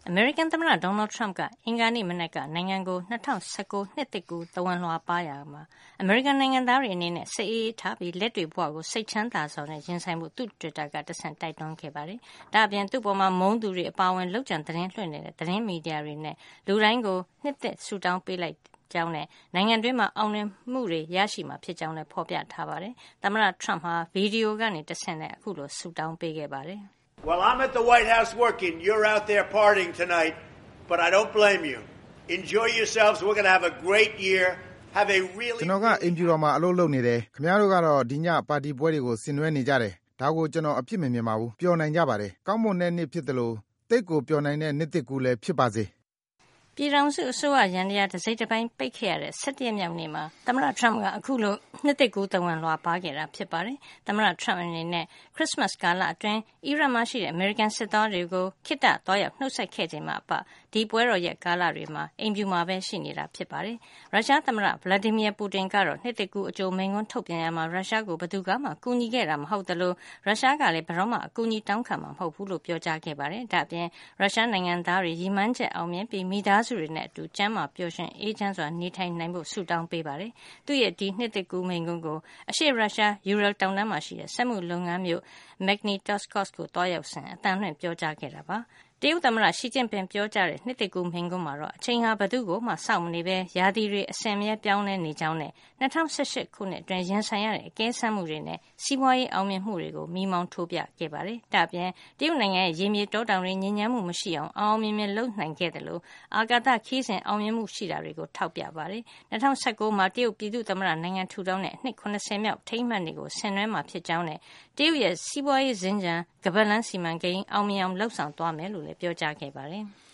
အမေရိကန်သမ္မတ Donald Trump ကအင်္ဂါနေ့မနက်ကနိုင်ငံကို2019နှစ်သစ်ကူးသဝဏ်လွှာပါးရာမှာအမေရိကန်နိုင်ငံသားတွေအနေနဲ့စိတ်အေးထားပြီးလက်တွေဘဝကိုစိတ်ချမ်းသာစွာနဲ့ရင်ဆိုင်ဖို့သူ့ Twitter ကတဆင့်တိုက်တွန်းခဲ့ပါတယ်။ဒါ့အပြင်သူ့ပေါ်မှာမုန်းသူတွေအပါအဝင်လောက်ကျန်သတင်းလွှင့်နေတဲ့သတင်းမီဒီယာတွေနဲ့လူတိုင်းကိုနှစ်သစ်ဆုတောင်းပေးလိုက်ကြောင်းနဲ့နိုင်ငံတွင်းမှာအောင်မြင်မှုတွေရရှိမှာဖြစ်ကြောင်းလည်းဖော်ပြထားပါတယ်။သမ္မတ Trump ဟာဗီဒီယိုကနေတဆင့်နဲ့အခုလိုဆုတောင်းပေးခဲ့ပါတယ်။ Well, I'm at the White House working. You're out there partying tonight, but I don't blame you. Enjoy yourselves. We're going to have a great year. Have a really ကျွန်တော်ကအိမ်ဖြူတော်မှာအလုပ်လုပ်နေတယ်။ခင်ဗျားတို့ကတော့ဒီညပါတီပွဲတွေကိုဆင်နွှဲနေကြတယ်။ဒါကိုကျွန်တော်အဖြစ်မမြင်ပါဘူး။ပျော်နိုင်ကြပါတယ်။ကောင်းမွန်တဲ့နှစ်ဖြစ်တယ်လို့သိကိုပျော်နိုင်တဲ့နှစ်သစ်ကူးလည်းဖြစ်ပါစေ။ပြည်ထောင်စုအစိုးရရန်တရားတစိမ့်တစ်ပိုင်းပိတ်ခဲ့ရတဲ့17ရက်မြောက်နေ့မှာသမ္မတ Trump ကအခုလိုနှစ်သစ်ကူးသဝဏ်လွှာပါခဲ့တာဖြစ်ပါတယ်။သမ္မတ Trump အနေနဲ့ခရစ်စမတ်ကာလအတွင်းအီရတ်မှာရှိတဲ့အမေရိကန်စစ်သားတွေကိုခေတ္တသွားရောက်နှုတ်ဆက်ခဲ့ချိန်မှာအပဒီပွဲတော်ရဲ့ကာလတွေမှာအိမ်ဖြူမှာပဲရှိနေတာဖြစ်ပါတယ်။ရုရှားသမ္မတ Vladimir Putin ကတော့နှစ်သစ်ကူးအကြိုမိန့်ခွန်းထုတ်ပြန်ရမှာရုရှားကိုဘယ်သူကမှကူညီခဲ့တာမဟုတ်သလိုရုရှားကလည်းဘယ်တော့မှအကူအညီတောင်းခံမှာမဟုတ်ဘူးလို့ပြောကြားခဲ့ပါတယ်။ဒါ့အပြင်ရုရှားနိုင်ငံသားတွေရည်မှန်းချက်အောင်မြင်ပြီးမိသားစုတွေနဲ့အတူကျမ်းမာပျော်ရွှင်အေးချမ်းစွာနေထိုင်နိုင်ဖို့ဆုတောင်းပေးပါတယ်။သူ့ရဲ့ဒီနှစ်သစ်ကူးမိန့်ခွန်းကိုအရှေ့ရုရှားယူရယ်တောင်တန်းမှာရှိတဲ့စက်မှုလုပ်ငန်းမြို့ Magnitogorsk ကိုတွားရောက်စဉ်အသံလွှင့်ပြောကြားခဲ့တာပါ။တရုတ်သမ္မတရှီကျင့်ပင်ပြောကြားတဲ့နှစ်သစ်ကူးမိန့်ခွန်းမှာတော့အချိန်ဟာဘယ်သူ့ကိုမှစောင့်မနေပဲရာသီတွေအစဉ်အမြဲပြောင်းလဲနေကြောင်းနဲ့2018ခုနှစ်အတွင်းရင်ဆိုင်ရတဲ့အကဲစမ်းမှုတွေနဲ့စီးပွားရေးအောင်မြင်မှုတွေကိုမိမောင်းထိုးပြခဲ့ပါတယ်။ဒါ့အပြင်တရုတ်နိုင်ငံရဲ့ရေမြေတောတောင်တွေငြိမ်းချမ်းမှုမရှိအောင်အောင်မြင်မြင်လုပ်နိုင်ခဲ့တယ်လို့အာကာသခီးစဉ်အောင်မြင်မှုရှိတာတွေကိုထောက်ပြပါတယ်။2019မှာတရုတ်ပြည်သူ့သမ္မတနိုင်ငံထူထောင်တဲ့နှစ်80မြောက်ထိမ်းမှတ်နေ့ကိုဆင်နွှဲမှာဖြစ်ကြောင်းနဲ့တရုတ်ရဲ့စီးပွားရေးစင်ကြံကမ္ဘာလန်းစီမံကိန်းအောင်မြင်အောင်လှုပ်ဆောင်သွားမယ်လို့လည်းပြောကြားခဲ့ပါတယ်။